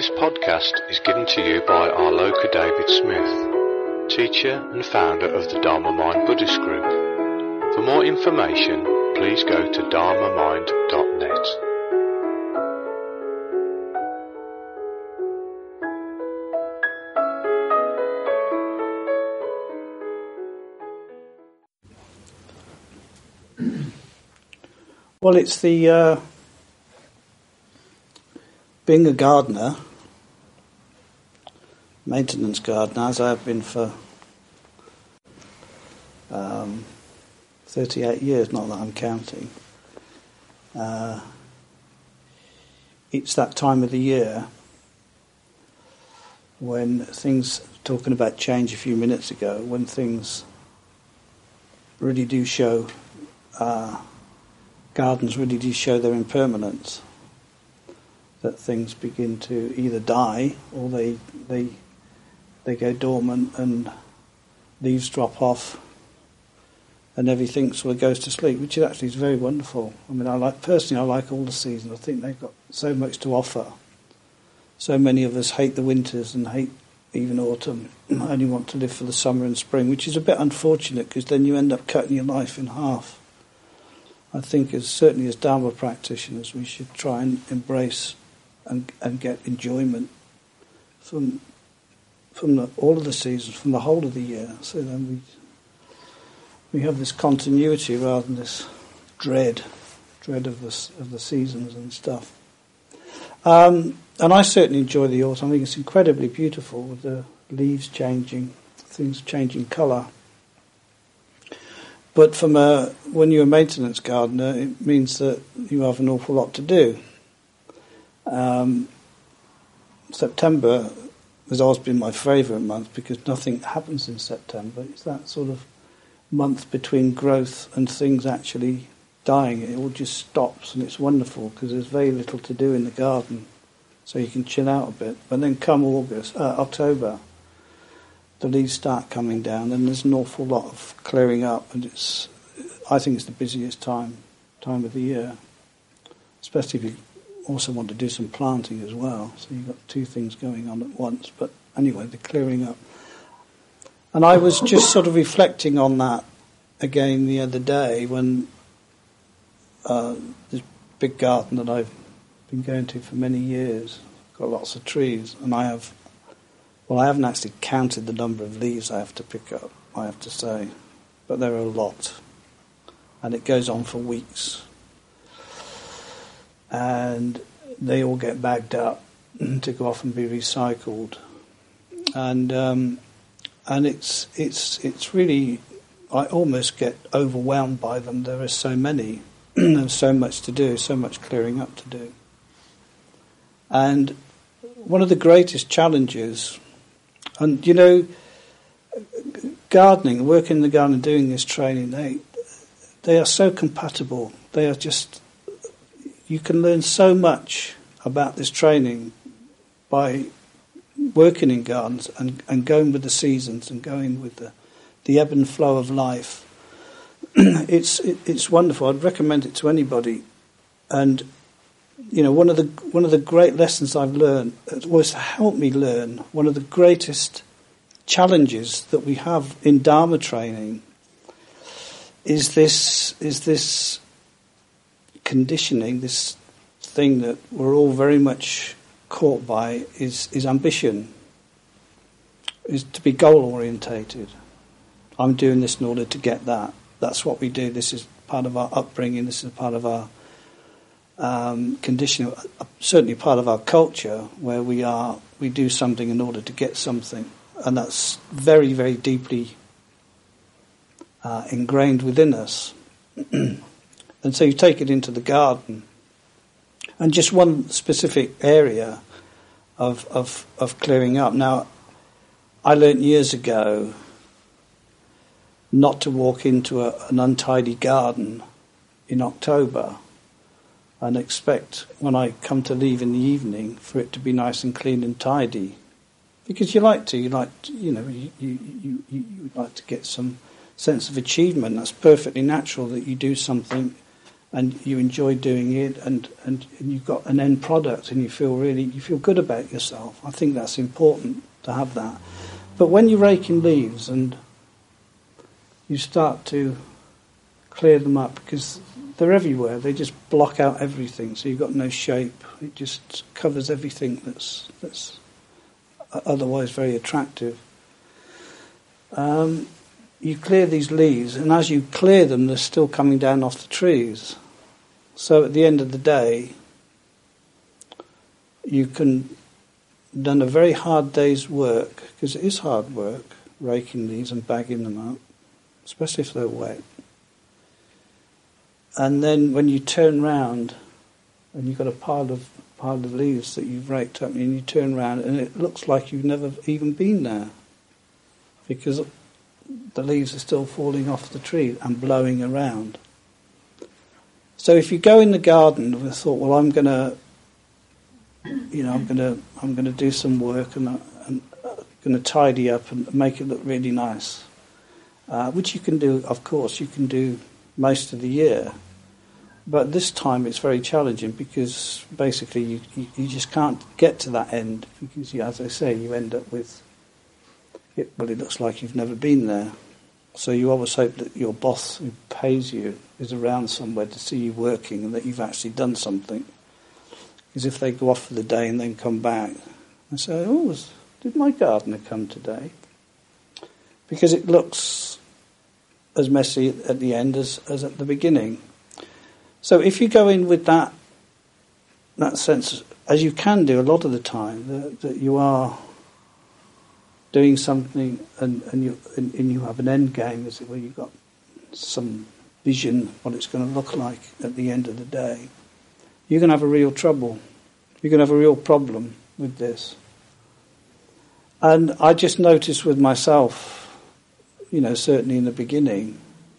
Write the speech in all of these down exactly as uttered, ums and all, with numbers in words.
This podcast is given to you by Arloka David Smith, teacher and founder of the Dharma Mind Buddhist Group. For more information, please go to dharma mind dot net. Well, it's the uh, being a gardener, maintenance gardener, as I have been for um, thirty-eight years, not that I'm counting. Uh, it's that time of the year when things, talking about change a few minutes ago, when things really do show, uh, gardens really do show their impermanence. That things begin to either die or they they they go dormant and leaves drop off and everything sort of goes to sleep, which is actually is very wonderful. I mean, I like personally, I like all the seasons. I think they've got so much to offer. So many of us hate the winters and hate even autumn. Only want to live for the summer and spring, which is a bit unfortunate because then you end up cutting your life in half. I think, as certainly as Dharma practitioners, we should try and embrace and and get enjoyment from from the, all of the seasons, from the whole of the year. So then we we have this continuity rather than this dread, dread of the of the seasons and stuff. Um, and I certainly enjoy the autumn. I think it's incredibly beautiful with the leaves changing, things changing colour. But from a, when you're a maintenance gardener, it means that you have an awful lot to do. Um, September has always been my favourite month because nothing happens in September. It's that sort of month between growth and things actually dying. It all just stops and it's wonderful because there's very little to do in the garden, so you can chill out a bit. But then come August, uh, October, the leaves start coming down and there's an awful lot of clearing up, and it's, I think it's the busiest time time of the year, especially if you also want to do some planting as well. So you've got two things going on at once. But anyway, the clearing up. And I was just sort of reflecting on that again the other day when uh, this big garden that I've been going to for many years, got lots of trees, and I have, well, I haven't actually counted the number of leaves I have to pick up, I have to say, but there are a lot. And it goes on for weeks. And they all get bagged up to go off and be recycled, and um, and it's it's it's really, I almost get overwhelmed by them. There are so many, there's so much to do, so much clearing up to do. And one of the greatest challenges, and you know, gardening, working in the garden, and doing this training, they they are so compatible. They are just. You can learn so much about this training by working in gardens and, and going with the seasons and going with the, the ebb and flow of life. it's it, it's wonderful. I'd recommend it to anybody. And you know, one of the one of the great lessons I've learned was to help me learn. One of the greatest challenges that we have in Dharma training is this is this. conditioning, this thing that we're all very much caught by is, is ambition, is to be goal orientated. I'm doing this in order to get that. That's what we do. This is part of our upbringing. This is part of our um, conditioning, certainly part of our culture, where we are we do something in order to get something, and that's very, very deeply uh, ingrained within us. And so you take it into the garden. And just one specific area of of, of clearing up. Now, I learnt years ago not to walk into a, an untidy garden in October and expect when I come to leave in the evening for it to be nice and clean and tidy. Because you like to, you like to, you know, you, you, you, you would like to get some sense of achievement. That's perfectly natural that you do something and you enjoy doing it, and, and, and you've got an end product, and you feel really you feel good about yourself. I think that's important to have that. But when you're raking leaves and you start to clear them up, because they're everywhere, they just block out everything, so you've got no shape. It just covers everything that's that's otherwise very attractive. Um, you clear these leaves, and as you clear them, they're still coming down off the trees. So at the end of the day, you can done a very hard day's work, because it is hard work, raking these and bagging them up, especially if they're wet. And then when you turn round and you've got a pile of pile of leaves that you've raked up, and you turn round and it looks like you've never even been there, because the leaves are still falling off the tree and blowing around. So if you go in the garden with a thought, well, I'm going to, you know, I'm going to, I'm going to do some work, and I'm going to tidy up and make it look really nice, uh, which you can do, of course, you can do most of the year. But this time it's very challenging, because basically you, you, you just can't get to that end, because, you, as I say, you end up with, it, well, it looks like you've never been there. So you always hope that your boss who pays you is around somewhere to see you working, and that you've actually done something. Because if they go off for the day and then come back and say, oh, was, did my gardener come today? Because it looks as messy at the end as, as at the beginning. So if you go in with that that sense, as you can do a lot of the time, that, that you are doing something, and, and you and, and you have an end game, as it were, you've got some vision what it's going to look like at the end of the day, you're going to have a real trouble. You're going to have a real problem with this. And I just noticed with myself, you know, certainly in the beginning,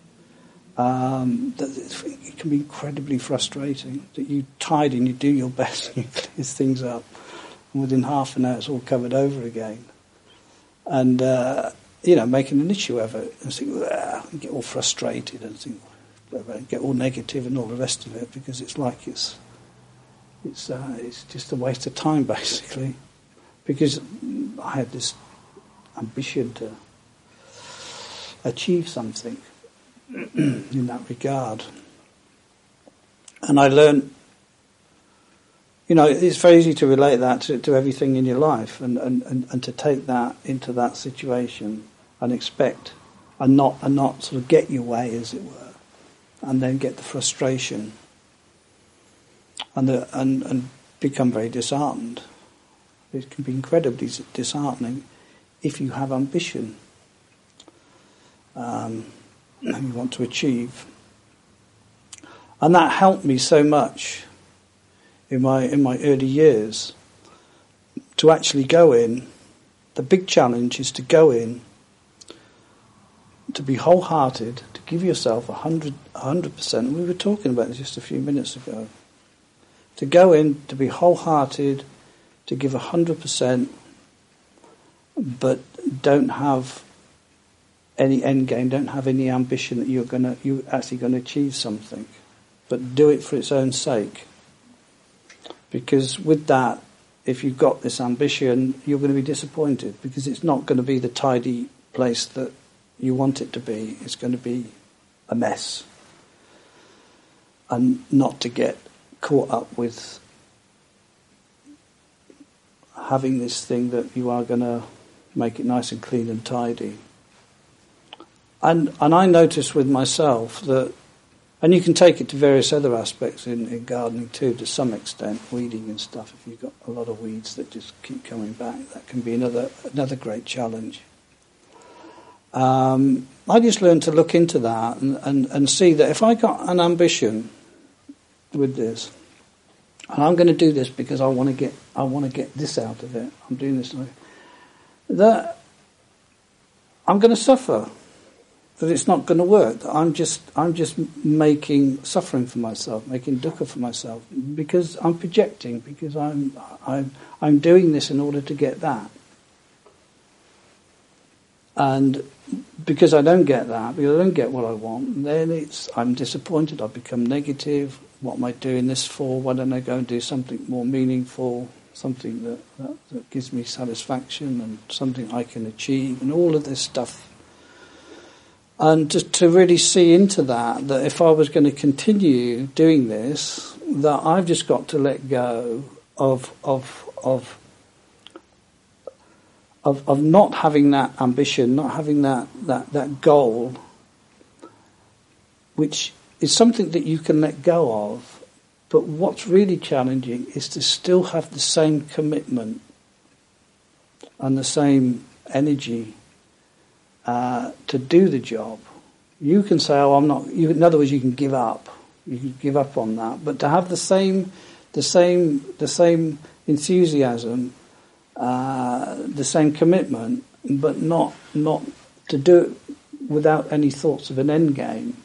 um, that it can be incredibly frustrating, that you tidy and you do your best and you clear things up, and within half an hour it's all covered over again. And, uh, you know, making an issue of it, and think, well, and get all frustrated and think, get all negative and all the rest of it, because it's like it's it's uh, it's just a waste of time, basically. Because I had this ambition to achieve something in that regard. And I learned, you know, it's very easy to relate that to, to everything in your life, and, and, and, and to take that into that situation and expect and not and not sort of get your way, as it were, and then get the frustration and the, and and become very disheartened. It can be incredibly disheartening if you have ambition um, and you want to achieve. And that helped me so much in my in my early years to actually go in. The big challenge is to go in, to be wholehearted, to give yourself a hundred a hundred percent. We were talking about this just a few minutes ago. To go in, to be wholehearted, to give a hundred percent, but don't have any end game, don't have any ambition that you're gonna you actually going to achieve something, but do it for its own sake. Because with that, if you've got this ambition, you're going to be disappointed, because it's not going to be the tidy place that you want it to be. It's going to be a mess. And not to get caught up with having this thing that you are going to make it nice and clean and tidy. And and I noticed with myself that, and you can take it to various other aspects in, in gardening too, to some extent, weeding and stuff. If you've got a lot of weeds that just keep coming back, that can be another another great challenge. Um, I just learned to look into that and, and, and see that if I got an ambition with this, and I'm going to do this because I want to get I want to get this out of it, I'm doing this, that I'm going to suffer. That it's not going to work. That I'm just I'm just making suffering for myself, making dukkha for myself, because I'm projecting, because I'm I'm I'm doing this in order to get that. And because I don't get that, because I don't get what I want, then it's I'm disappointed, I become negative. What am I doing this for? Why don't I go and do something more meaningful, something that, that, that gives me satisfaction and something I can achieve, and all of this stuff. And to, to really see into that, that if I was going to continue doing this, that I've just got to let go of of of of, of not having that ambition, not having that, that, that goal, which is something that you can let go of. But what's really challenging is to still have the same commitment and the same energy uh, to do the job. You can say, "Oh, I'm not." You, in other words, you can give up. You can give up on that. But to have the same, the same, the same enthusiasm, uh, the same commitment, but not not to do it without any thoughts of an end game,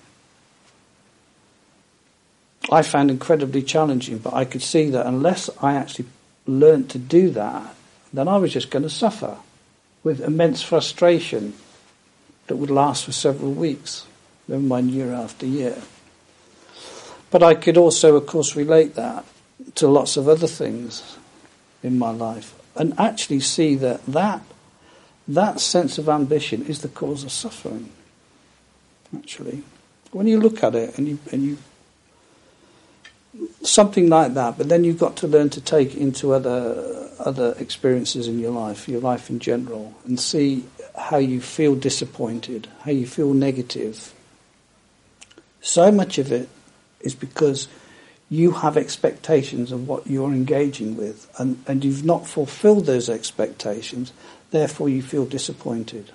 I found incredibly challenging. But I could see that unless I actually learned to do that, then I was just going to suffer with immense frustration that would last for several weeks, never mind year after year. But I could also, of course, relate that to lots of other things in my life and actually see that that, that sense of ambition is the cause of suffering, actually. When you look at it and you, and you something like that, but then you've got to learn to take it into other other experiences in your life, your life in general, and see how you feel disappointed, how you feel negative. So much of it is because you have expectations of what you're engaging with, and, and you've not fulfilled those expectations, therefore you feel disappointed.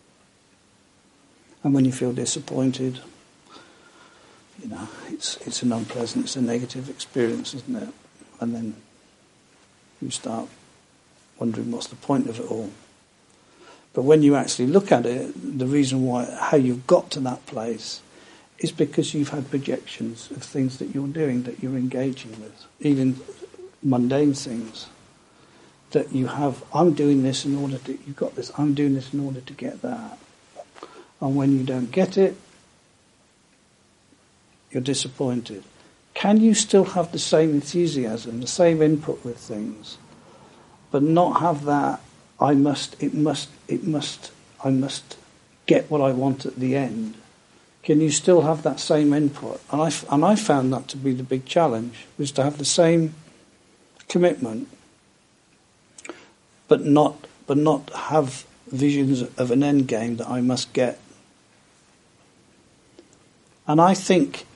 And when you feel disappointed, you know, it's it's an unpleasant, it's a negative experience, isn't it? And then you start wondering what's the point of it all. But when you actually look at it, the reason why, how you've got to that place is because you've had projections of things that you're doing, that you're engaging with, even mundane things. That you have, I'm doing this in order to, you've got this, I'm doing this in order to get that. And when you don't get it, you're disappointed. Can you still have the same enthusiasm, the same input with things, but not have that, I must, it must, it must, I must get what I want at the end? Can you still have that same input? And I, and I found that to be the big challenge, was to have the same commitment, but not, but not have visions of an end game that I must get. And I think,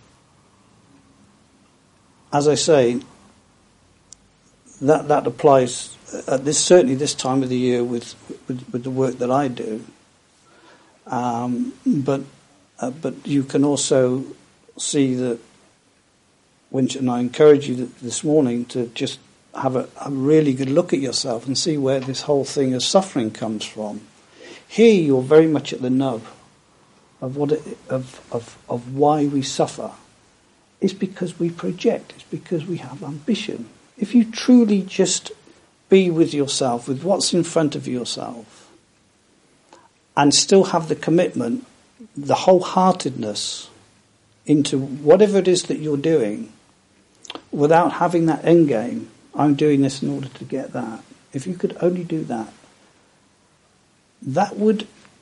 as I say, that that applies at this, certainly this time of the year with with, with the work that I do. Um, but uh, but you can also see that, when, and I encourage you this morning to just have a, a really good look at yourself and see where this whole thing of suffering comes from. Here you're very much at the nub of what it, of of of why we suffer. It's because we project. It's because we have ambition. If you truly just be with yourself, with what's in front of yourself, and still have the commitment, the wholeheartedness into whatever it is that you're doing, without having that end game, I'm doing this in order to get that. If you could only do that, that would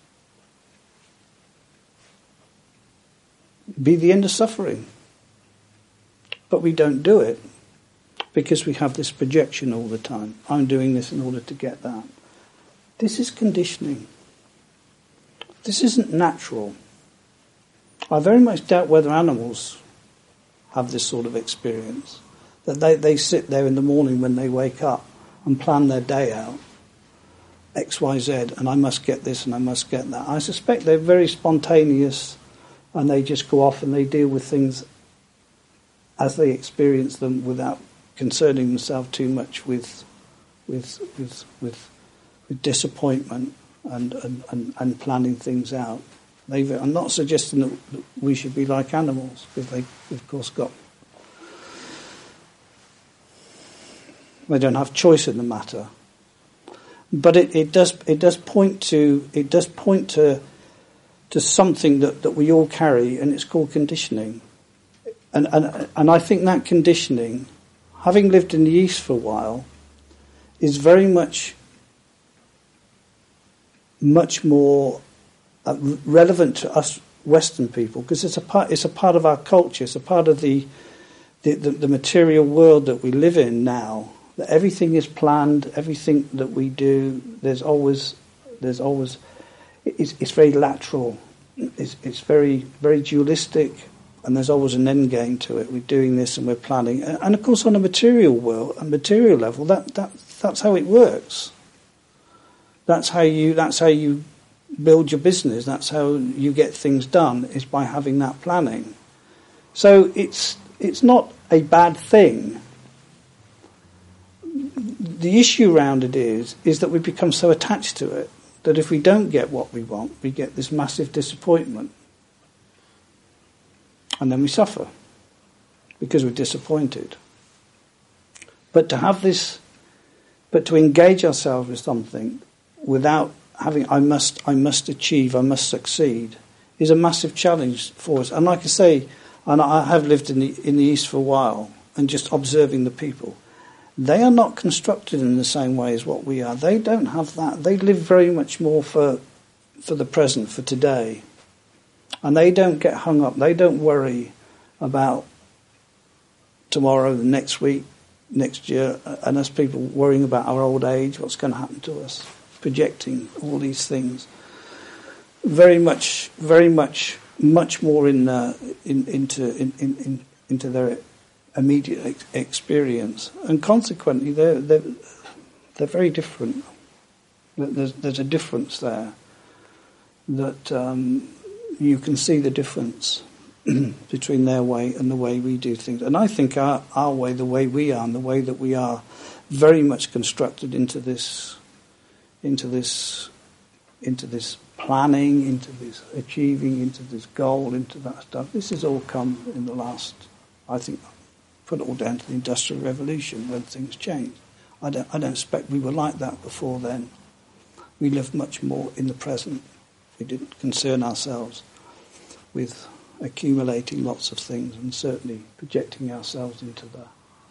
be the end of suffering. But we don't do it because we have this projection all the time. I'm doing this in order to get that. This is conditioning. This isn't natural. I very much doubt whether animals have this sort of experience. That they, they sit there in the morning when they wake up and plan their day out. X, Y, Z, and I must get this and I must get that. I suspect they're very spontaneous and they just go off and they deal with things as they experience them without concerning themselves too much with with with with, with disappointment and, and, and, and planning things out. They've, I'm not suggesting that we should be like animals, because they, of course, got they don't have choice in the matter. But it, it does it does point to it does point to to something that, that we all carry, and it's called conditioning. And, and and I think that conditioning, having lived in the East for a while, is very much much more uh, relevant to us Western people, because it's a part it's a part of our culture, it's a part of the the, the the material world that we live in now. That everything is planned, everything that we do, there's always there's always it's, it's very lateral, it's it's very very dualistic. And there's always an end game to it. We're doing this and we're planning. And of course, on a material world, a material level, that, that that's how it works. That's how you that's how you build your business. That's how you get things done, is by having that planning. So it's it's not a bad thing. The issue around it is is that we become so attached to it that if we don't get what we want, we get this massive disappointment. And then we suffer because we're disappointed. But to have this, but to engage ourselves with something without having, I must, I must achieve, I must succeed, is a massive challenge for us. And like I say, and I have lived in the in the East for a while, and just observing the people, they are not constructed in the same way as what we are. They don't have that. They live very much more for for the present, for today. And they don't get hung up. They don't worry about tomorrow, the next week, next year, and us people worrying about our old age, what's going to happen to us, projecting all these things. Very much, very much, much more in, uh, in into in, in, into their immediate ex- experience, and consequently, they're they're they're very different. There's there's a difference there that. Um, You can see the difference between their way and the way we do things. And I think our, our way, the way we are, and the way that we are, very much constructed into this, into this, into this planning, into this achieving, into this goal, into that stuff. This has all come in the last, I think, put it all down to the Industrial Revolution when things changed. I don't, I don't expect we were like that before then. We lived much more in the present. We didn't concern ourselves with accumulating lots of things, and certainly projecting ourselves into the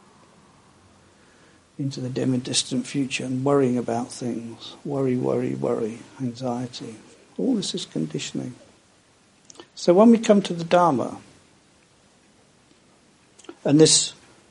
into the dim and distant future, and worrying about things. Worry, worry, worry, anxiety. All this is conditioning. So when we come to the Dharma, and this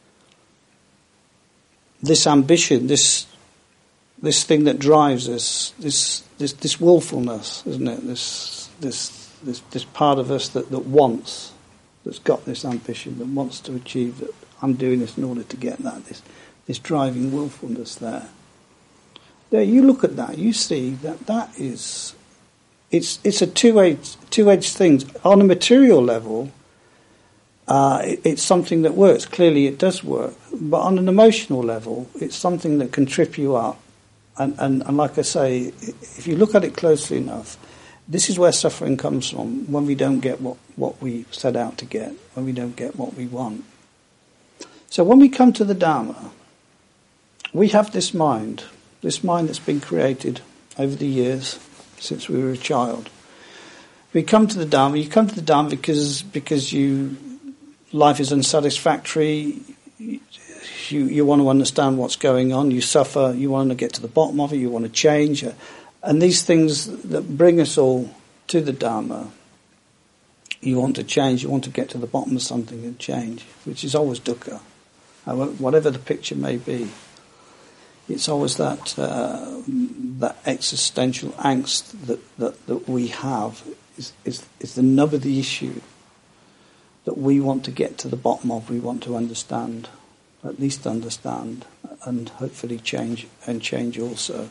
this ambition, this this thing that drives us, this this this willfulness, isn't it? This this this this part of us that, that wants, that's got this ambition, that wants to achieve, that I'm doing this in order to get that, this this driving willfulness there. There, you look at that, you see that that is, it's it's a two-edged two-edged thing. On a material level, uh, it, it's something that works. Clearly, it does work. But on an emotional level, it's something that can trip you up. And, and, and like I say, if you look at it closely enough, this is where suffering comes from, when we don't get what, what we set out to get, when we don't get what we want. So when we come to the Dharma, we have this mind, this mind that's been created over the years, since we were a child. We come to the Dharma, you come to the Dharma because because you life is unsatisfactory, You, you want to understand what's going on, you suffer, you want to get to the bottom of it, you want to change. And these things that bring us all to the Dharma, you want to change, you want to get to the bottom of something and change, which is always dukkha, whatever the picture may be. It's always that uh, that existential angst that, that, that we have is, is, is the nub of the issue that we want to get to the bottom of, we want to understand. At least understand, and hopefully change, and change also.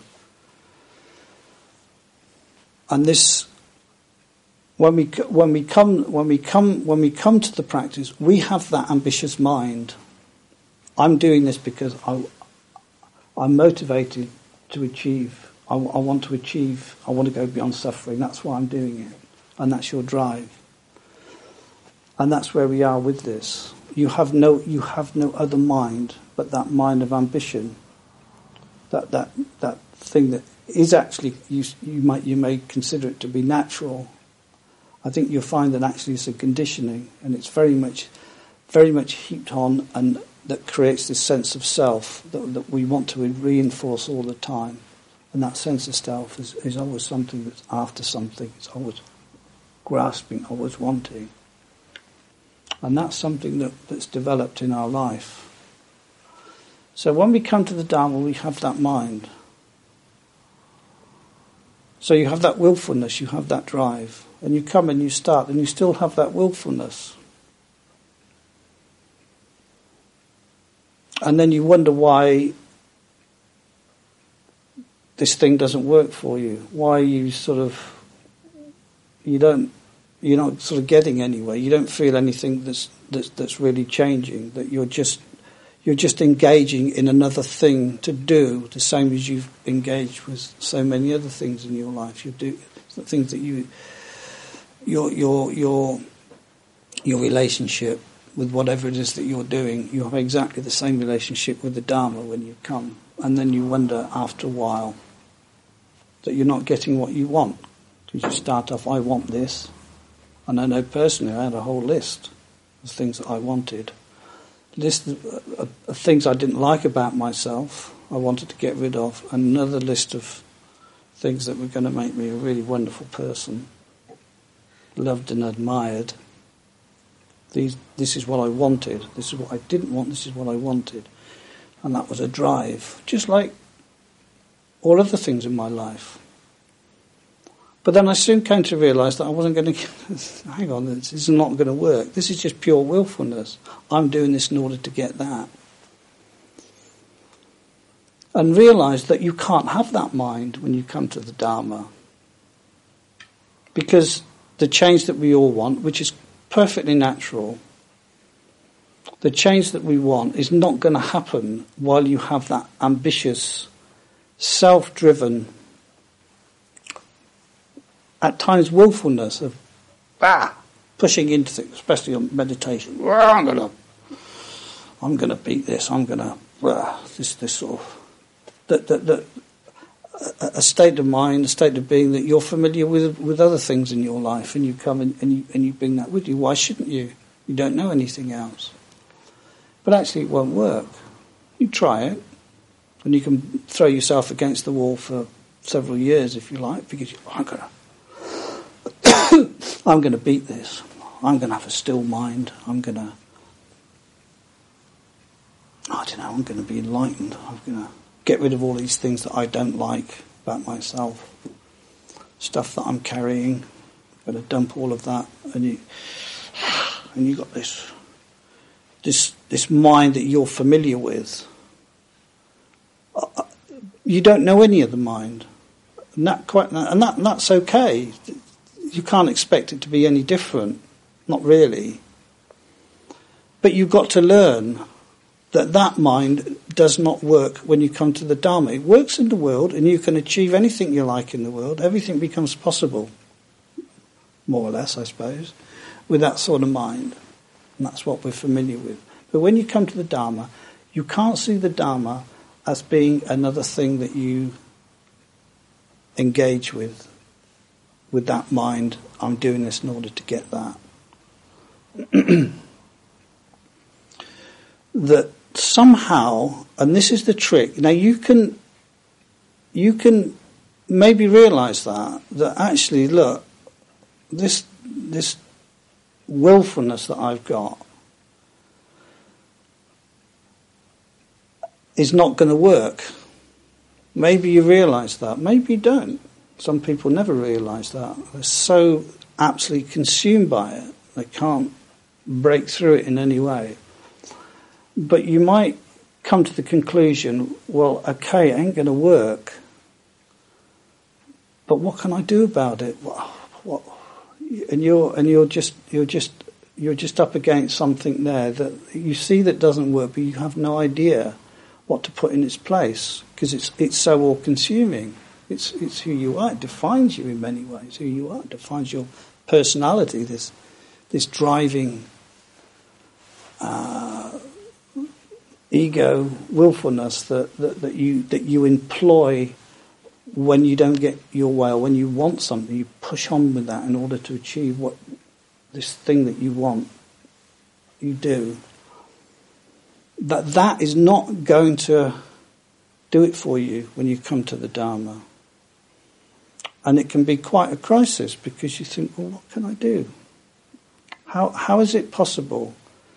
And this, when we when we come when we come when we come to the practice, we have that ambitious mind. I'm doing this because I, I'm motivated to achieve. I, I want to achieve. I want to go beyond suffering. That's why I'm doing it, and that's your drive. And that's where we are with this. You have no, you have no other mind but that mind of ambition. That that that thing that is actually you you might you may consider it to be natural, I think you'll find that actually it's a conditioning, and it's very much, very much heaped on, and that creates this sense of self that, that we want to reinforce all the time. And that sense of self is, is always something that's after something. It's always grasping, always wanting. And that's something that, that's developed in our life. So when we come to the Dharma, we have that mind. So you have that willfulness, you have that drive. And you come and you start, and you still have that willfulness. And then you wonder why this thing doesn't work for you. Why you sort of, you don't, you're not sort of getting anywhere. You don't feel anything that's that's, that's really changing. That you're just you're just engaging in another thing to do, the same as you've engaged with so many other things in your life. You do things that you. Your your your your relationship with whatever it is that you're doing, you have exactly the same relationship with the Dharma when you come, and then you wonder after a while that you're not getting what you want, because you start off, I want this, and I know personally I had a whole list of things that I wanted, list of, of, of things I didn't like about myself, I wanted to get rid of, and another list of things that were going to make me a really wonderful person. Loved and admired. These, this is what I wanted. This is what I didn't want. This is what I wanted. And that was a drive, just like all other things in my life. But then I soon came to realise that I wasn't going to... hang on, this is not going to work. This is just pure willfulness. I'm doing this in order to get that. And realise that you can't have that mind when you come to the Dharma. Because the change that we all want, which is perfectly natural, the change that we want is not going to happen while you have that ambitious, self-driven, at times willfulness of ah, pushing into things, especially on meditation. I'm gonna, I'm gonna beat this. I'm gonna ah, this this sort of that that that. A state of mind, a state of being that you're familiar with with other things in your life, and you come and, and you and you bring that with you. Why shouldn't you? You don't know anything else. But actually it won't work. You try it, and you can throw yourself against the wall for several years if you like, because you, I'm gonna I'm gonna beat this. I'm gonna have a still mind. I'm gonna I don't know, I'm gonna be enlightened. I'm gonna get rid of all these things that I don't like about myself, stuff that I'm carrying. I'm going to dump all of that, and you and you got this this this mind that you're familiar with. You don't know any of the mind, and that quite and that and that's okay. You can't expect it to be any different, not really. But you've got to learn that that mind does not work when you come to the Dharma. It works in the world, and you can achieve anything you like in the world. Everything becomes possible, more or less, I suppose, with that sort of mind. And that's what we're familiar with. But when you come to the Dharma, you can't see the Dharma as being another thing that you engage with, with that mind. I'm doing this in order to get that. That somehow, and this is the trick, now you can you can maybe realise that, that actually, look, this this willfulness that I've got is not going to work. Maybe you realise that, maybe you don't. Some people never realise that. They're so absolutely consumed by it, they can't break through it in any way. But you might come to the conclusion, well, okay, it ain't going to work, but what can I do about it? What, what, and you're and you're just you're just you're just up against something there that you see that doesn't work, but you have no idea what to put in its place, because it's it's so all-consuming. It's it's who you are. It defines you in many ways. Who you are. It defines your personality. This this driving. Uh, ego, willfulness that, that, that you that you employ when you don't get your way, or when you want something, you push on with that in order to achieve what this thing that you want, you do. That that is not going to do it for you when you come to the Dharma. And it can be quite a crisis, because you think, well, what can I do? How how is it possible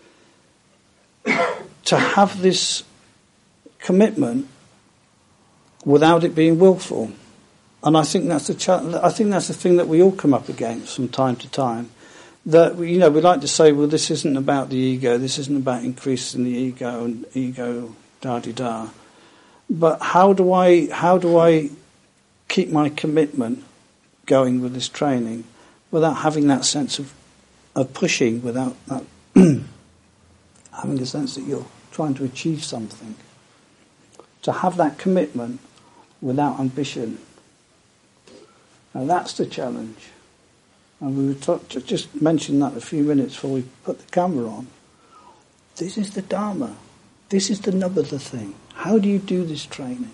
to have this commitment without it being willful? And I think that's the cha- I think that's the thing that we all come up against from time to time. That, you know, we like to say, well, this isn't about the ego, this isn't about increasing the ego and ego da di da. But how do I how do I keep my commitment going with this training without having that sense of of pushing, without that having a sense that you're trying to achieve something? To have that commitment without ambition. Now that's the challenge. And we were talk, just mentioned that a few minutes before we put the camera on. This is the Dharma. This is the nub of the thing. How do you do this training?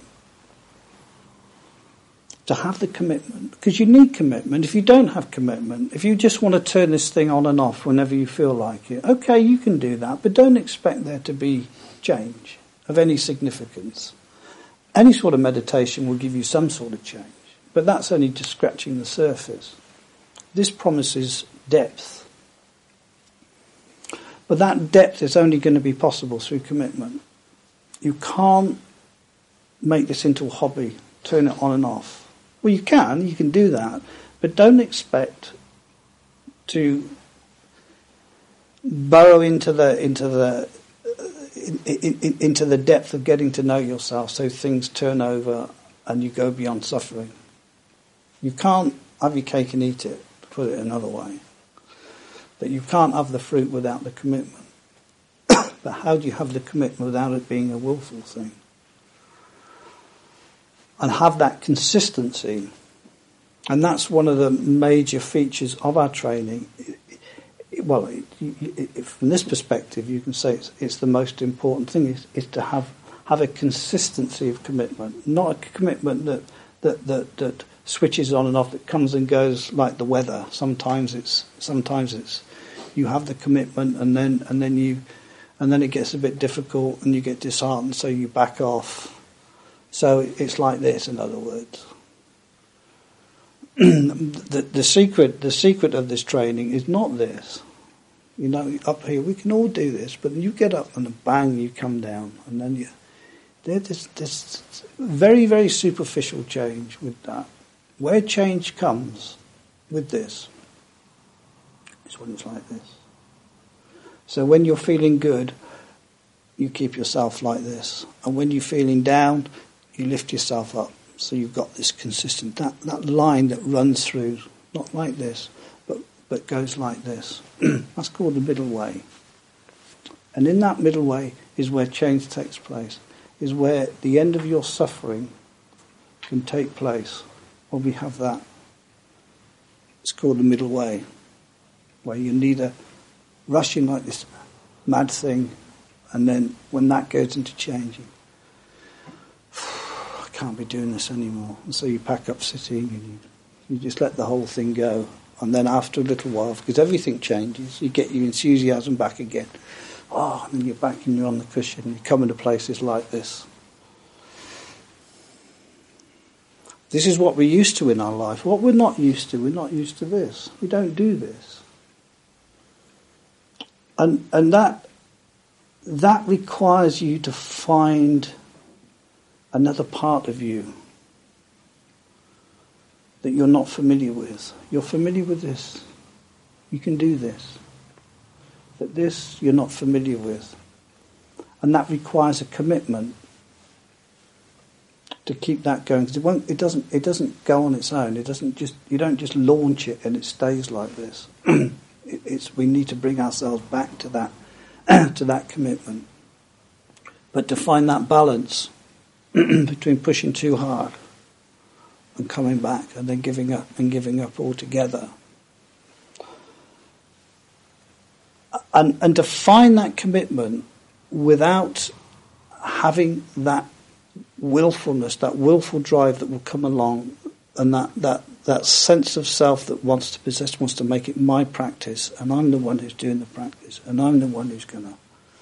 To have the commitment. Because you need commitment. If you don't have commitment, if you just want to turn this thing on and off whenever you feel like it, okay, you can do that, but don't expect there to be change of any significance. Any sort of meditation will give you some sort of change, but that's only just scratching the surface. This promises depth. But that depth is only going to be possible through commitment. You can't make this into a hobby, turn it on and off. Well, you can, you can do that, but don't expect to burrow into the into the in, in, in, into the depth of getting to know yourself, so things turn over and you go beyond suffering. You can't have your cake and eat it, to put it another way. But you can't have the fruit without the commitment. But how do you have the commitment without it being a willful thing? And have that consistency. And that's one of the major features of our training. Well, it, it, from this perspective, you can say it's, it's the most important thing, is, is to have, have a consistency of commitment. Not a commitment that, that, that, that switches on and off, that comes and goes like the weather. Sometimes it's sometimes it's you have the commitment and then and then you and then it gets a bit difficult and you get disheartened, so you back off. So it's like this, in other words. the, the secret the secret of this training is not this. You know, up here we can all do this, but you get up and bang, you come down, and then you there's this, this very, very superficial change with that. Where change comes with this is when it's like this. So when you're feeling good, you keep yourself like this. And when you're feeling down, you lift yourself up. So you've got this consistent, that, that line that runs through, not like this, but, but goes like this. That's called the middle way. And in that middle way is where change takes place, is where the end of your suffering can take place. Well, we have that. It's called the middle way, where you're neither rushing like this mad thing, and then when that goes into changing, I can't be doing this anymore. And so you pack up sitting and you, you just let the whole thing go. And then after a little while, because everything changes, you get your enthusiasm back again. Oh, and then you're back and you're on the cushion. You come into places like this. This is what we're used to in our life. What we're not used to, we're not used to this. We don't do this. And and that that requires you to find another part of you that you're not familiar with. You're familiar with this. You can do this. But this you're not familiar with. And that requires a commitment to keep that going, because it won't. It doesn't. It doesn't go on its own. It doesn't just. You don't just launch it and it stays like this. it, it's. We need to bring ourselves back to that, to that commitment. But to find that balance between pushing too hard and coming back, and then giving up and giving up altogether, and and to find that commitment without having that willfulness, that willful drive that will come along, and that, that, that sense of self that wants to possess, wants to make it my practice, and I'm the one who's doing the practice, and I'm the one who's going to,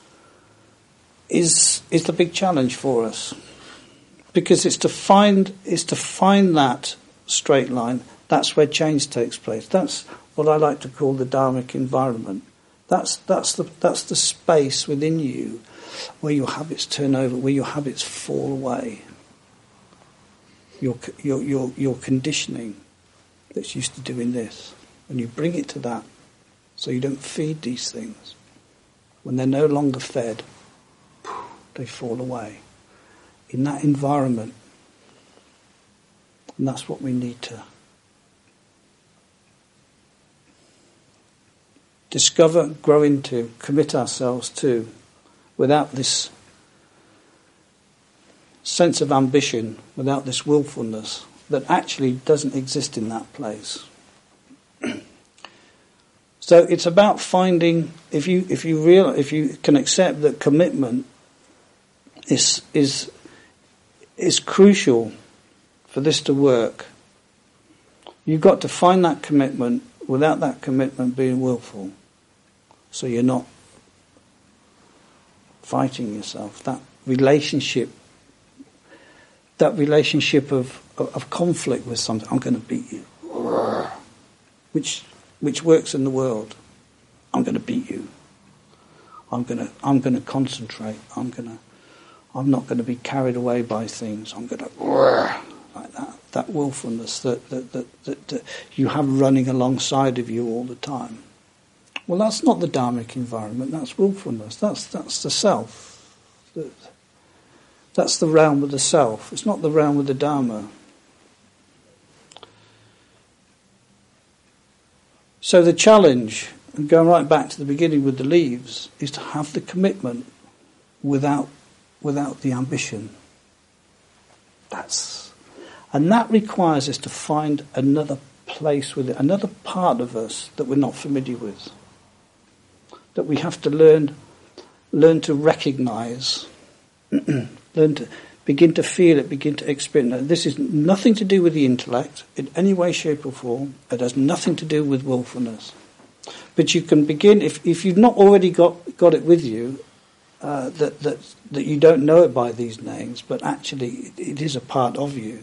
is is the big challenge for us. Because it's to find it's to find that straight line. That's where change takes place. That's what I like to call the Dharmic environment. That's that's the that's the space within you where your habits turn over, where your habits fall away. Your your your your conditioning that's used to doing this, and you bring it to that, so you don't feed these things. When they're no longer fed, they fall away. In that environment, and that's what we need to discover, grow into, commit ourselves to, without this sense of ambition, without this willfulness that actually doesn't exist in that place. So it's about finding, if you if you real if you can accept that commitment is is is crucial for this to work, you've got to find that commitment without that commitment being willful. So you're not fighting yourself. That relationship, that relationship of, of, of conflict with something, I'm going to beat you, which which works in the world. I'm going to beat you. I'm going to I'm going to concentrate. I'm going to I'm not going to be carried away by things. I'm going to like that. That willfulness that that, that that that you have running alongside of you all the time. Well, that's not the Dharmic environment. That's willfulness. That's that's the self. That's the realm of the self. It's not the realm of the Dharma. So the challenge, and going right back to the beginning with the leaves, is to have the commitment without without the ambition. That's, and that requires us to find another place with it, another part of us that we're not familiar with, that we have to learn learn to recognise, learn to begin to feel it, begin to experience it. This is nothing to do with the intellect in any way, shape or form. It has nothing to do with willfulness. But you can begin, if, if you've not already got, got it with you, uh, that, that that you don't know it by these names, but actually it, it is a part of you.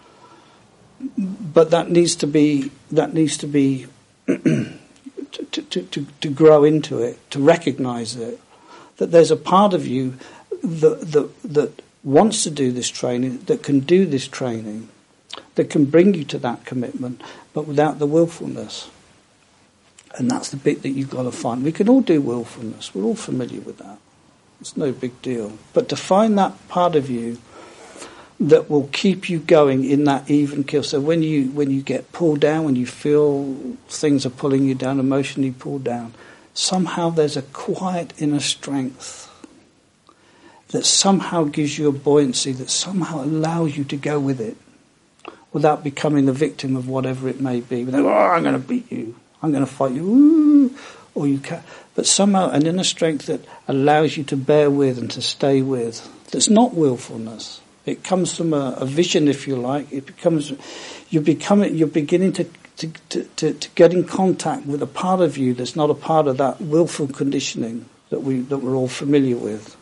But that needs to be that needs to be to, to, to, to grow into it, to recognise it, that there's a part of you that that that wants to do this training, that can do this training, that can bring you to that commitment, but without the willfulness. And that's the bit that you've got to find. We can all do willfulness. We're all familiar with that. It's no big deal. But to find that part of you that will keep you going in that even keel. So when you when you get pulled down, when you feel things are pulling you down, emotionally pulled down, somehow there's a quiet inner strength that somehow gives you a buoyancy, that somehow allows you to go with it without becoming the victim of whatever it may be. Without, oh, I'm going to beat you, I'm going to fight you, ooh, or you can. But somehow an inner strength that allows you to bear with and to stay with. That's not willfulness. It comes from a, a vision, if you like. It becomes you become you're beginning to to, to to to get in contact with a part of you that's not a part of that willful conditioning that we that we're all familiar with.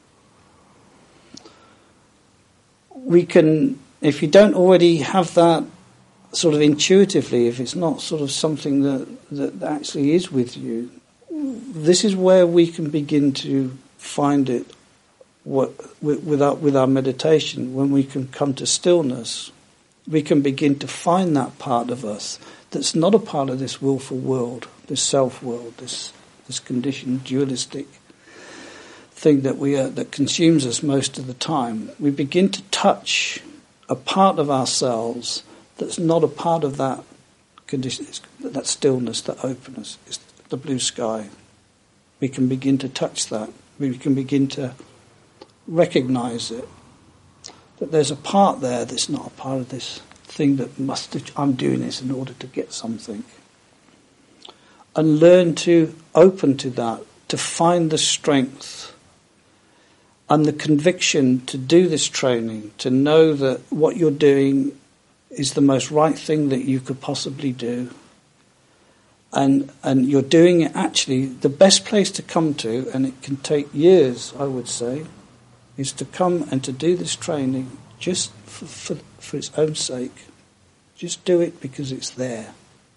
We can, if you don't already have that sort of intuitively, if it's not sort of something that, that actually is with you, this is where we can begin to find it what, with, with, our, with our meditation. When we can come to stillness, we can begin to find that part of us that's not a part of this willful world, this self-world, this, this conditioned dualistic thing that we are, that consumes us most of the time. We begin to touch a part of ourselves that's not a part of that condition, that stillness, that openness, it's the blue sky. We can begin to touch that. We can begin to recognise it, that there's a part there that's not a part of this thing that must, I'm doing this in order to get something. And learn to open to that, to find the strength and the conviction to do this training, to know that what you're doing is the most right thing that you could possibly do, and and you're doing it actually, the best place to come to, and it can take years, I would say, is to come and to do this training just for, for, for its own sake. Just do it because it's there.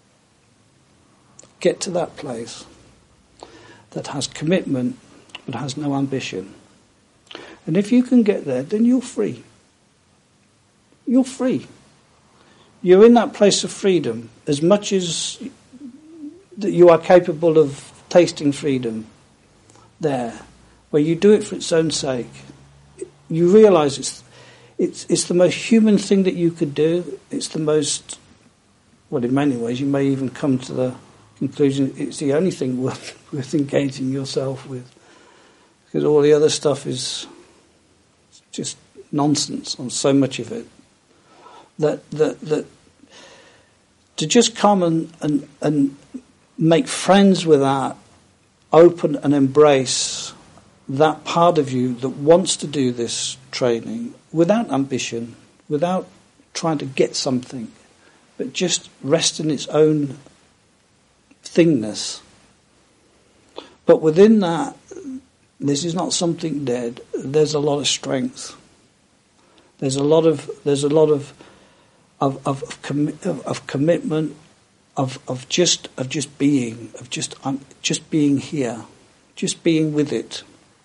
Get to that place that has commitment but has no ambition. And if you can get there, then you're free. You're free. You're in that place of freedom as much as that you are capable of tasting freedom there, where you do it for its own sake. You realise it's it's it's the most human thing that you could do. It's the most, well, in many ways, you may even come to the conclusion it's the only thing worth, worth engaging yourself with, because all the other stuff is just nonsense on so much of it. That that that to just come and, and and make friends with that, open and embrace that part of you that wants to do this training without ambition, without trying to get something, but just rest in its own thingness. But within that, this is not something dead. There's a lot of strength. There's a lot of there's a lot of of of, of, commi- of, of commitment, of of just of just being, of just um, just being here, just being with it.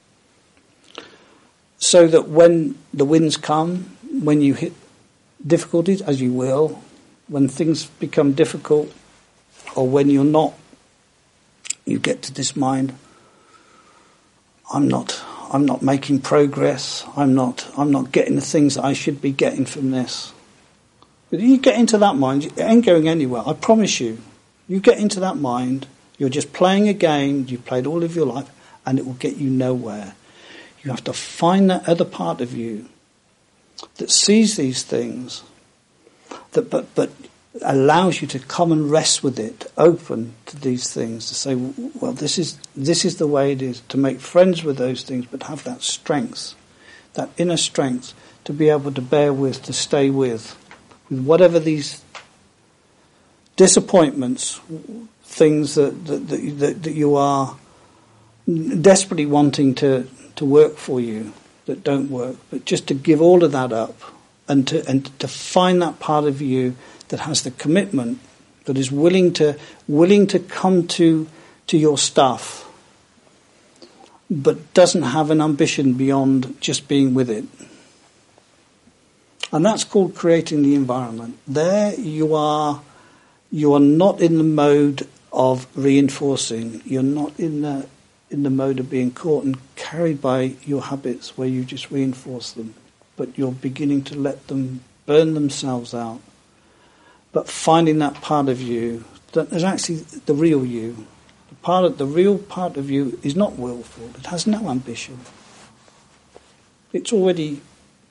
So that when the winds come, when you hit difficulties, as you will, when things become difficult, or when you're not, you get to this mind, I'm not I'm not making progress, I'm not I'm not getting the things that I should be getting from this. But you get into that mind, it ain't going anywhere, I promise you. You get into that mind, you're just playing a game you've played all of your life, and it will get you nowhere. You have to find that other part of you that sees these things, that but but allows you to come and rest with it, open to these things, to say, well, this is this is the way it is, to make friends with those things, but have that strength, that inner strength, to be able to bear with, to stay with, with whatever these disappointments, things that that, that, that you are desperately wanting to, to work for you, that don't work, but just to give all of that up and to and to find that part of you that has the commitment, that is willing to willing to come to to your stuff, but doesn't have an ambition beyond just being with it. And that's called creating the environment. There you are you are not in the mode of reinforcing. You're not in the in the mode of being caught and carried by your habits where you just reinforce them, but you're beginning to let them burn themselves out. But finding that part of you that is actually the real you. The part of the real part of you is not willful. It has no ambition. It's already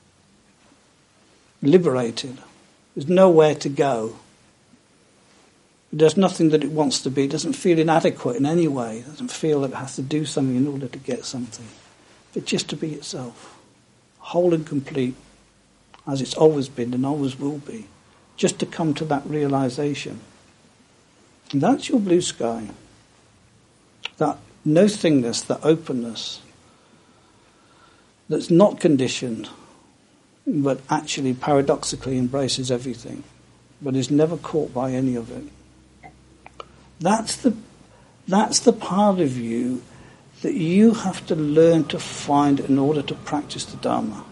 liberated. There's nowhere to go. It does nothing that it wants to be. It doesn't feel inadequate in any way. It doesn't feel that it has to do something in order to get something. But just to be itself. Whole and complete. As it's always been and always will be. Just to come to that realization. And that's your blue sky. That no-thingness, that openness. That's not conditioned, but actually paradoxically embraces everything, but is never caught by any of it. That's the that's the part of you that you have to learn to find in order to practice the Dharma.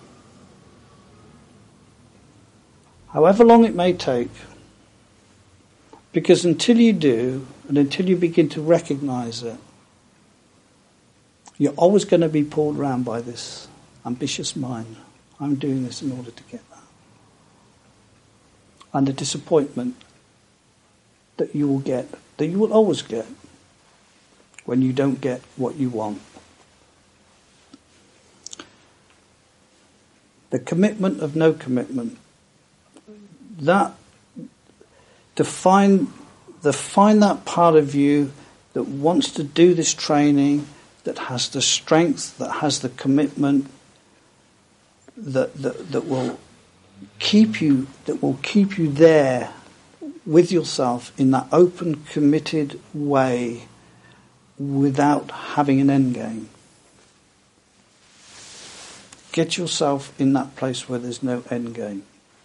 However long it may take, because until you do, and until you begin to recognize it, you're always going to be pulled around by this ambitious mind. I'm doing this in order to get that. And the disappointment that you will get, that you will always get, when you don't get what you want. The commitment of no commitment. That, to find, to find that part of you that wants to do this training, that has the strength, that has the commitment, that, that that will keep you that will keep you there with yourself in that open, committed way without having an end game. Get yourself in that place where there's no end game.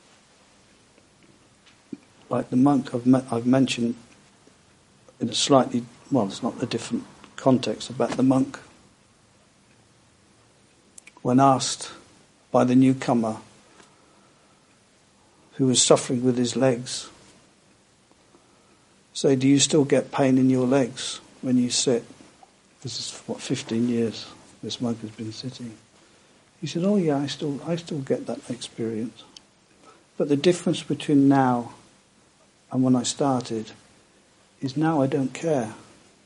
Like the monk I've, me- I've mentioned in a slightly, well, it's not a different context, about the monk. When asked by the newcomer who was suffering with his legs, say, do you still get pain in your legs when you sit? This is, what, fifteen years this monk has been sitting. He said, oh yeah, I still, I still get that experience. But the difference between now and when I started is now I don't care.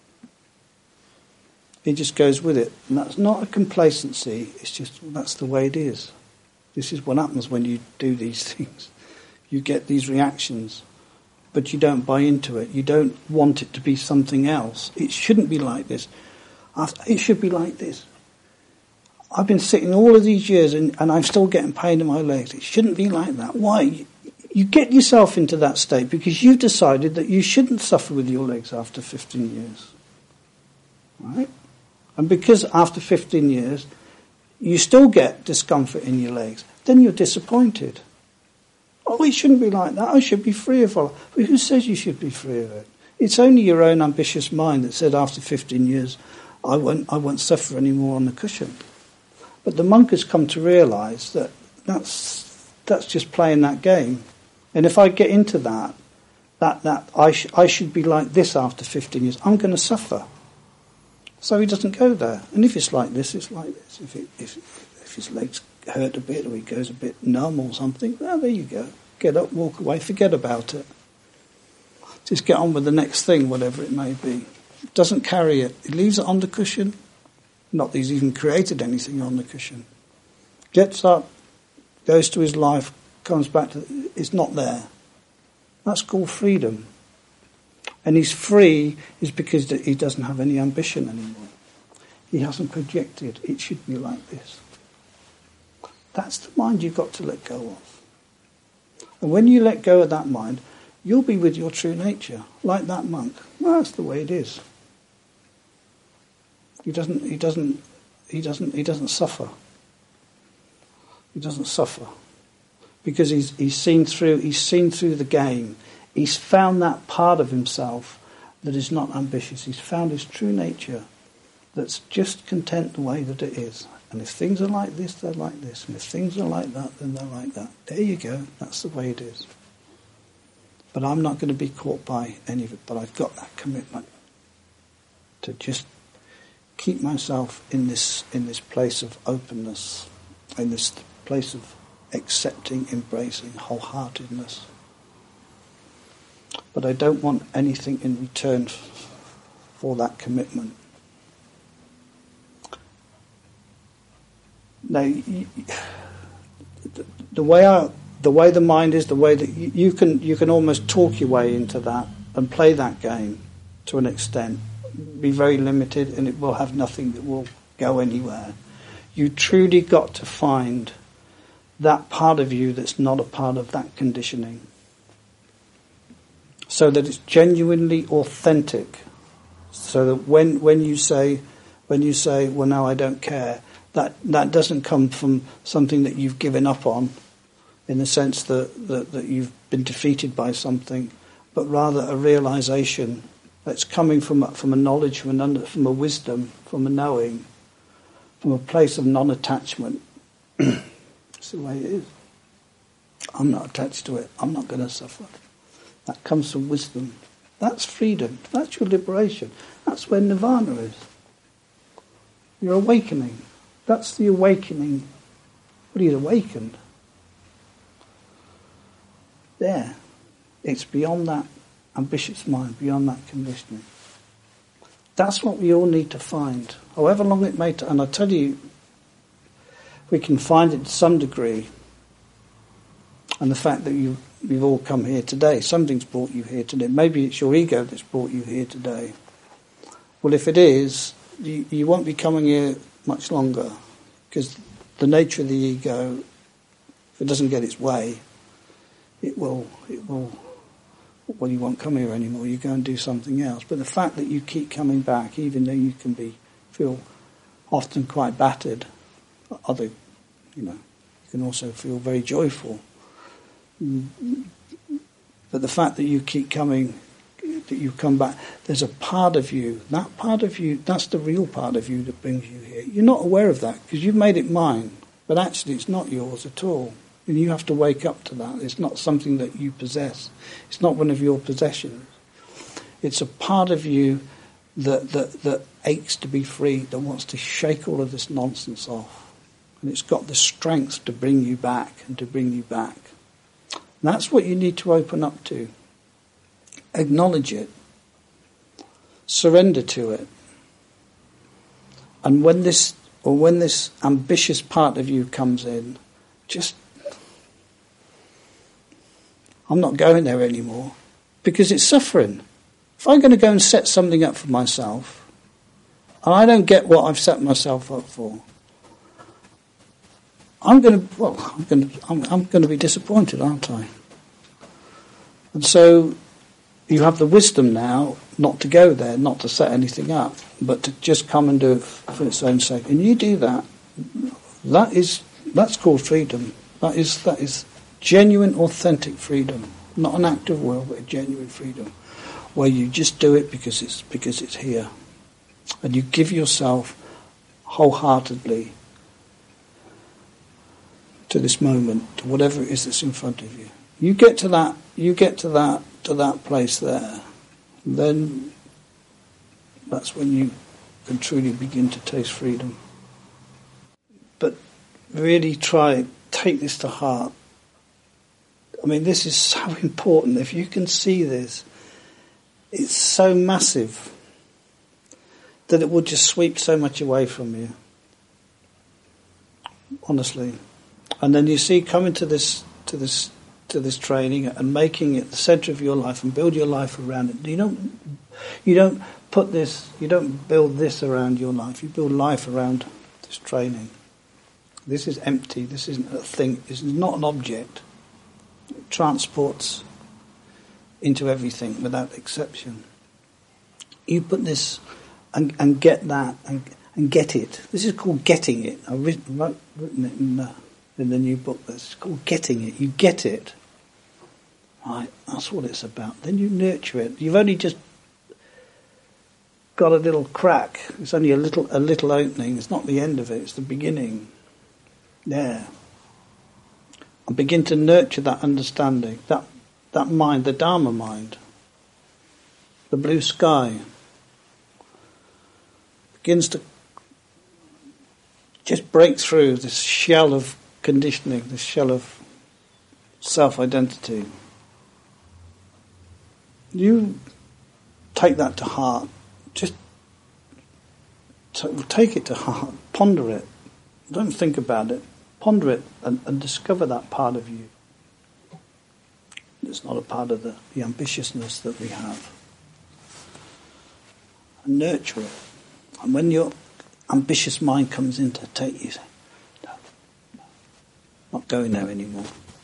It just goes with it. And that's not a complacency, it's just, well, that's the way it is. This is what happens when you do these things. You get these reactions, but you don't buy into it. You don't want it to be something else. It shouldn't be like this. It should be like this. I've been sitting all of these years and, and I'm still getting pain in my legs. It shouldn't be like that. Why? You get yourself into that state because you've decided that you shouldn't suffer with your legs after fifteen years. Right? And because after fifteen years you still get discomfort in your legs, then you're disappointed. Oh, it shouldn't be like that. I should be free of all. But who says you should be free of it? It's only your own ambitious mind that said after fifteen years, I won't, I won't suffer anymore on the cushion. But the monk has come to realise that that's that's just playing that game. And if I get into that, that that I sh- I should be like this after fifteen years, I'm going to suffer. So he doesn't go there. And if it's like this, it's like this. If it, if if his legs hurt a bit or he goes a bit numb or something, well, there you go. Get up, walk away, forget about it. Just get on with the next thing, whatever it may be. Doesn't carry it. He leaves it on the cushion. Not that he's even created anything on the cushion. Gets up, goes to his life, comes back to, it's not there. That's called freedom. And he's free is because he doesn't have any ambition anymore. He hasn't projected, it should be like this. That's the mind you've got to let go of. And when you let go of that mind, you'll be with your true nature, like that monk. Well, that's the way it is. He doesn't. He doesn't. He doesn't. He doesn't suffer. He doesn't suffer because he's he's seen through. He's seen through the game. He's found that part of himself that is not ambitious. He's found his true nature that's just content the way that it is. And if things are like this, they're like this. And if things are like that, then they're like that. There you go. That's the way it is. But I'm not going to be caught by any of it. But I've got that commitment to just keep myself in this in this place of openness, in this place of accepting, embracing, wholeheartedness. But I don't want anything in return for that commitment. Now, the way I, the way the mind is, the way that you, you can you can almost talk your way into that and play that game to an extent. Be very limited, and it will have nothing that will go anywhere. You truly got to find that part of you that's not a part of that conditioning, so that it's genuinely authentic. So that when when you say when you say, well, no, I don't care, that that doesn't come from something that you've given up on, in the sense that that, that you've been defeated by something, but rather a realization that's coming from from a knowledge, from, an under, from a wisdom, from a knowing, from a place of non-attachment. It's the way it is. I'm not attached to it. I'm not going to suffer. That comes from wisdom. That's freedom. That's your liberation. That's where nirvana is. You're awakening. That's the awakening. What he's awakened. There. It's beyond that ambitious mind, beyond that conditioning. That's what we all need to find, however long it may take. And I tell you, we can find it to some degree. And the fact that you, you've all come here today, something's brought you here today. Maybe it's your ego that's brought you here today. Well, if it is, you, you won't be coming here much longer, because the nature of the ego If it doesn't get its way, it will, it will, well, you won't come here anymore, you go and do something else. But the fact that you keep coming back, even though you can be, feel often quite battered, other, you know, you can also feel very joyful. But the fact that you keep coming, that you come back, there's a part of you, that part of you, that's the real part of you that brings you here. You're not aware of that because you've made it mine, but actually it's not yours at all. And you have to wake up to that. It's not something that you possess. It's not one of your possessions. It's a part of you that, that, that aches to be free, that wants to shake all of this nonsense off. And it's got the strength to bring you back and to bring you back. And that's what you need to open up to. Acknowledge it. Surrender to it. And when this, or when this ambitious part of you comes in, just, I'm not going there anymore, because it's suffering. If I'm going to go and set something up for myself, and I don't get what I've set myself up for, I'm going to, well, I'm going to, I'm, I'm going to be disappointed, aren't I? And so you have the wisdom now not to go there, not to set anything up, but to just come and do it for its own sake. And you do that, that is, that's called freedom. That is, that is genuine, authentic freedom. Not an act of will, but a genuine freedom, where you just do it because it's because it's here, and you give yourself wholeheartedly to this moment, to whatever it is that's in front of you. You get to that, you get to that, to that place there, then that's when you can truly begin to taste freedom. But really try, take this to heart. I mean, this is so important. If you can see this, it's so massive that it will just sweep so much away from you. Honestly. And then you see, coming to this, to this, to this training and making it the centre of your life and build your life around it. You don't, you don't put this, you don't build this around your life. You build life around this training. This is empty. This isn't a thing. This is not an object. It transports into everything without exception. You put this and, and get that and, and get it. This is called getting it. I've written, written it in the, in the new book. It's called getting it. You get it. Right, that's what it's about. Then you nurture it. You've only just got a little crack. It's only a little a little opening. It's not the end of it. It's the beginning. There. And begin to nurture that understanding, that that mind, the Dharma mind, the blue sky, begins to just break through this shell of conditioning, this shell of self-identity. You take that to heart. Just take it to heart. Ponder it. Don't think about it. Ponder it and, and discover that part of you. It's not a part of the, the ambitiousness that we have. And nurture it. And when your ambitious mind comes in to take you, say, no, no, not going there anymore.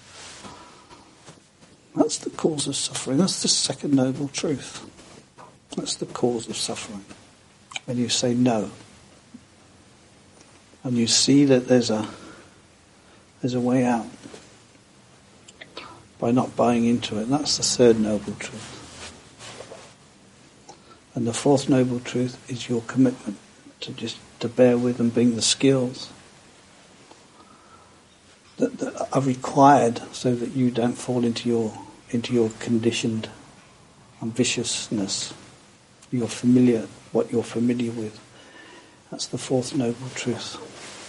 That's the cause of suffering. That's the second noble truth. That's the cause of suffering. When you say no, and you see that there's a there's a way out by not buying into it. That's the third noble truth. And the fourth noble truth is your commitment to just to bear with and bring the skills that, that are required so that you don't fall into your into your conditioned ambitiousness. You're familiar, what you're familiar with. That's the fourth noble truth.